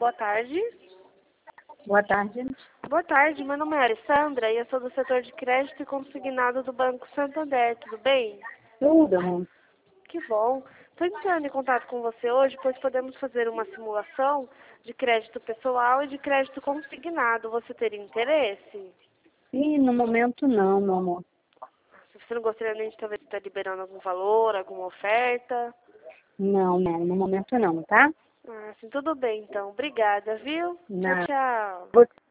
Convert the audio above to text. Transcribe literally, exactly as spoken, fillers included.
boa tarde. Boa tarde. Boa tarde, meu nome é Alessandra e eu sou do setor de crédito e consignado do Banco Santander, tudo bem? Tudo, amor. Que bom. Estou entrando em contato com você hoje, pois podemos fazer uma simulação de crédito pessoal e de crédito consignado. Você teria interesse? Ih, no momento não, meu amor. Se você não gostaria nem de talvez estar liberando algum valor, alguma oferta. Não, não, no momento não, tá? Ah, assim, tudo bem então. Obrigada, viu? Tchau, Não. tchau. Você